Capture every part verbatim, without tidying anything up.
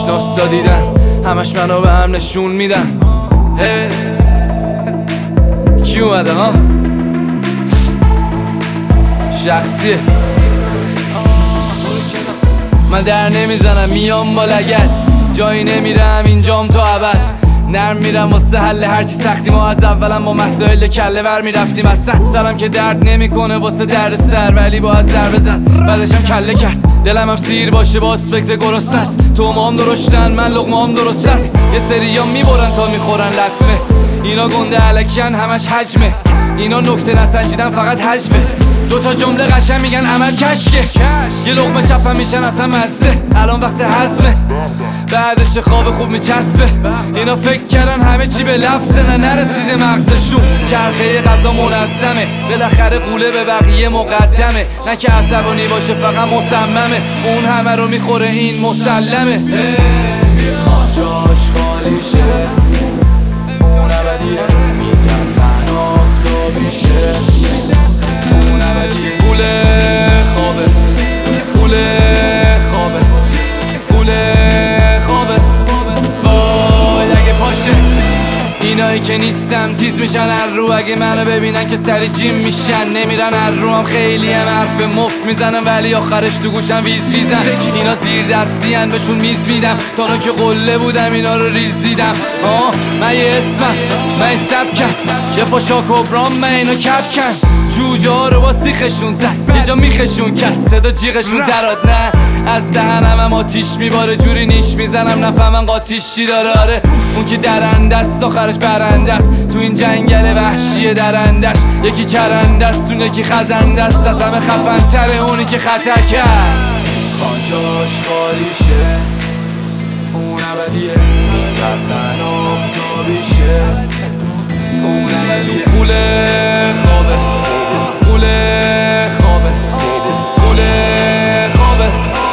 آشناسا دیدن همش منو به هم نشون میدن. هی کی اومده ها؟ شخصیه. من در نمیزنم میام با لگد، جایی نمیرم اینجام تا ابد. نرم میرم واسه حل هرچی سختی، ما از اولم با مسائل کله ور میرفتیم. اصلا سرم که درد نمیکنه واسه درد سر، ولی با از ضربه زد بعدشم کله کرد. دلم هم سیر باشه باز فکر گرست است، تو ما هم درشتن من لقمه هم درست است. یه سری ها میبرن تا میخورن لطمه، اینا گنده علکیان همش حجمه، اینا نکته نسنجیدن فقط حجمه. دوتا جمله قشنگ میگن عمل کشکه، یه لقمه چپم میشن اصلا مزه. الان وقت هضمه بعدش خواب خوب میچسبه، اینا فکر کردن همه چی به لفظه، نه نرسیده مغزشون. چرخه غذا منظمه بالاخره قوله به بقیه مقدمه، نه که عصبانی باشه فقط مصممه، اون همه رو میخوره این مسلمه. میخوان جاش خالی شه اون ابدیه، میترسن آفتابی شه اون ابدیه. قوله خوابه قوله خوابه قوله خوابه وای اگه پاشه. اینایی که نیستم تیز میشن هر رو، اگه منو ببینن که سری جیم میشن نمیرن هر رو. هم خیلی هم حرف مفت میزنم ولی آخرش تو گوشم ویز ویزن. اینا زیر دستی هن بهشون میز میدم، تا که قله بودم اینا رو ریز دیدم. آه من یه اسمم من یه سبکم، یه پاشا کبرام من اینو کپ کن. جوجه ها رو با سیخشون زد یه جا میخشون کرد، صدا جیغشون دراد. نه از دهنم هم آتیش میباره، جوری نیش میزنم نفهمن قاتیش چی داره. آره اون که درنده است آخرش برنده است، تو این جنگل وحشی درندش یکی چرنده است اون یکی خزنده است. از همه خفن تره اونی که خطر کرد. خوان جاش خالی شه اون ابدیه، میترسن آفتابی شه اون ابدیه. قوله خوابه قوله خوابه قوله خوابه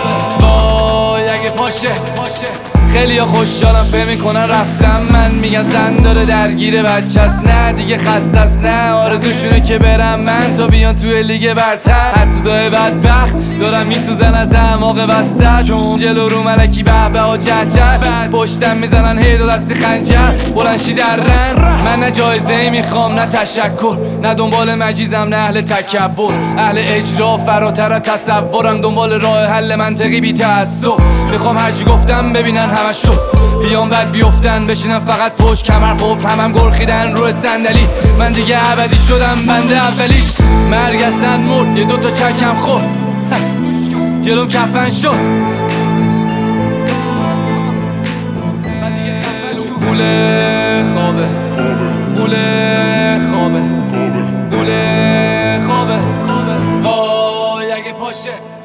وای اگه پاشه. خیلی ها خوشحالم فهم میکنن رفتم، من میگن زن داره درگیر بچه است، نه دیگه خسته است، نه آرزوشونه که برم من تا بیان توی لیگ برتر. حسودای بدبخت دارم میسوزن از اعماق بسته، چون جلو رو ملکی به به ها جه جه بعد پشتم میزنن هی دو دستی خنجر بلنشی در رن. من نه جایزه ای میخوام نه تشکر، نه دنبال مجیزم نه اهل تکبر، اهل اجرا فراتر از تصورم، دنبال راه حل منطقی بی تعصب. میخوام هرچی گفتم ببینن همش شد، بیام بعد بیفتن بشینم فقط پشت کمر قفل، همم گرخیدن روی صندلی. من دیگه ابدی شدم بنده اولیش، مرگ اصلا مرد یه دوتا چکم خورد جلوم کفن شد. قوله خوابه قوله خوابه قوله خوابه وای اگه پاشه.